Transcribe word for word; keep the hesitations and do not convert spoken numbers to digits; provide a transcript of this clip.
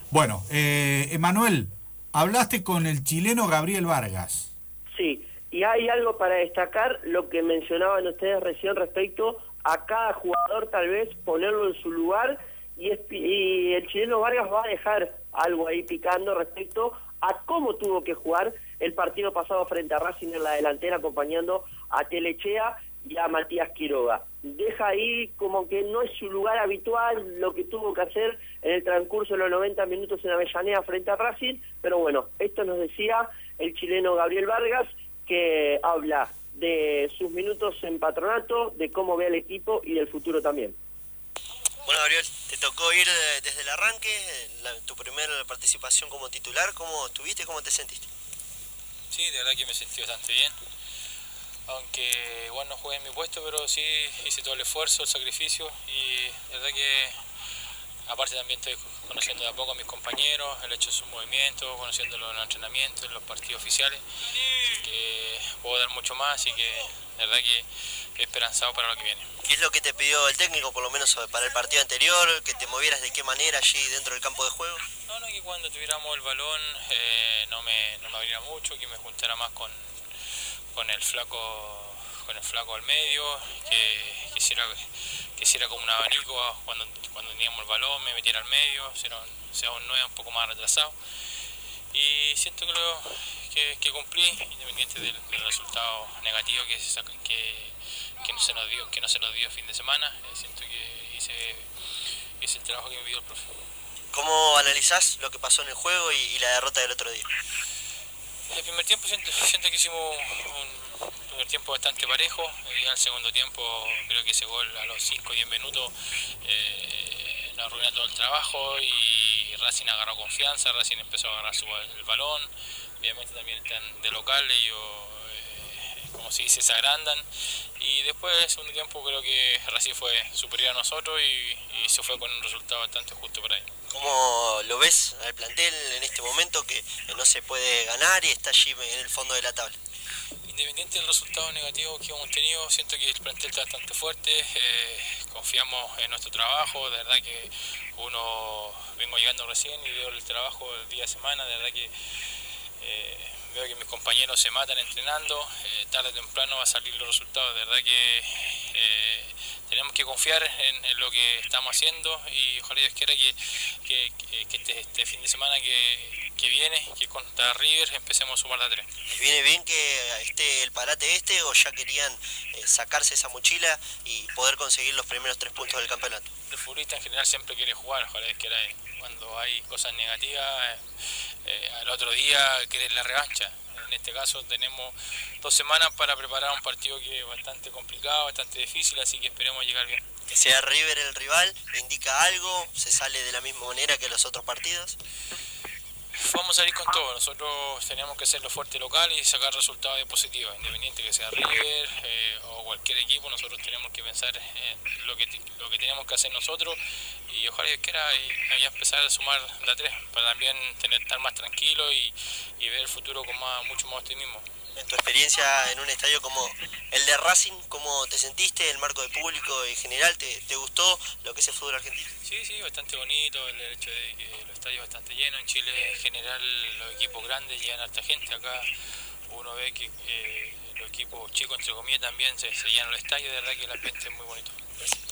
Bueno, eh, Emanuel, hablaste con el chileno Gabriel Vargas. Sí, y hay algo para destacar, lo que mencionaban ustedes recién respecto a cada jugador, tal vez ponerlo en su lugar, y, es, y el chileno Vargas va a dejar algo ahí picando respecto a cómo tuvo que jugar el partido pasado frente a Racing en la delantera, acompañando a Telechea y a Matías Quiroga. Deja ahí como que no es su lugar habitual lo que tuvo que hacer en el transcurso de los noventa minutos en Avellaneda frente a Racing, pero bueno, esto nos decía el chileno Gabriel Vargas, que habla de sus minutos en Patronato, de cómo ve al equipo y del futuro también. Bueno, Gabriel, te tocó ir desde el arranque, la, tu primera participación como titular. ¿Cómo estuviste? ¿Cómo te sentiste? Sí, de verdad que me sentí bastante bien. Aunque igual no jugué en mi puesto, pero sí hice todo el esfuerzo, el sacrificio, y de verdad que aparte también estoy conociendo de a poco a mis compañeros, el hecho de sus movimientos, conociéndolos en los entrenamientos, en los partidos oficiales, así que puedo dar mucho más, así que de verdad que estoy esperanzado para lo que viene. ¿Qué es lo que te pidió el técnico, por lo menos para el partido anterior, que te movieras de qué manera allí dentro del campo de juego? No, no, que cuando tuviéramos el balón eh, no me no me abriera mucho, que me juntara más con, con el flaco con el flaco al medio, que quisiera que hiciera como un abanico cuando, cuando teníamos el balón, me metiera al medio, sea un, sea un nueve un poco más retrasado. Y siento que, lo, que, que cumplí, independiente del, del resultado negativo que, se saca, que, que, no se nos dio, que no se nos dio el fin de semana. Eh, siento que hice, hice el trabajo que me pidió el profe. ¿Cómo analizás lo que pasó en el juego y, y la derrota del otro día? El primer tiempo siento, siento que hicimos un primer tiempo bastante parejo, y al segundo tiempo creo que ese gol a los cinco o diez minutos eh, nos arruinó todo el trabajo y Racing agarró confianza, Racing empezó a agarrar su, el balón, obviamente también están de local, ellos eh, como se dice se agrandan, y después del segundo tiempo creo que Racing fue superior a nosotros y, y se fue con un resultado bastante justo por ahí. ¿Cómo lo ves al plantel en este momento que no se puede ganar y está allí en el fondo de la tabla? Independiente del resultado negativo que hemos tenido, siento que el plantel está bastante fuerte, eh, confiamos en nuestro trabajo, de verdad que uno vengo llegando recién y veo el trabajo el día de semana, de verdad que eh, veo que mis compañeros se matan entrenando, eh, tarde o temprano va a salir los resultados, de verdad que eh, tenemos que confiar en, en lo que estamos haciendo y ojalá Dios quiera que, que, que este, este fin de semana que, que viene, que contra River empecemos a sumar la tres. ¿Les viene bien que esté el parate este o ya querían eh, sacarse esa mochila y poder conseguir los primeros tres puntos del campeonato? El futbolista en general siempre quiere jugar, ojalá Dios quiera, cuando hay cosas negativas, eh, al otro día querer la revancha. En este caso tenemos dos semanas para preparar un partido que es bastante complicado, bastante difícil, así que esperemos llegar bien. Que sea River el rival, ¿indica algo? ¿Se sale de la misma manera que los otros partidos? Vamos a salir con todo, nosotros tenemos que ser lo fuerte local y sacar resultados positivos, independiente que sea River eh, o cualquier equipo, nosotros tenemos que pensar en lo que, lo que tenemos que hacer nosotros y ojalá que quiera y, y empezar a sumar la tres para también tener, estar más tranquilo y, y ver el futuro con más, mucho más optimismo. En tu experiencia en un estadio como el de Racing, ¿cómo te sentiste? ¿El marco de público en general? ¿Te, te gustó lo que es el fútbol argentino? Sí, sí, bastante bonito el hecho de que los estadios bastante llenos. En Chile en general los equipos grandes llegan a harta gente. Acá uno ve que eh, los equipos chicos, entre comillas, también se, se llenan los estadios. De verdad que el ambiente es muy bonito. Gracias.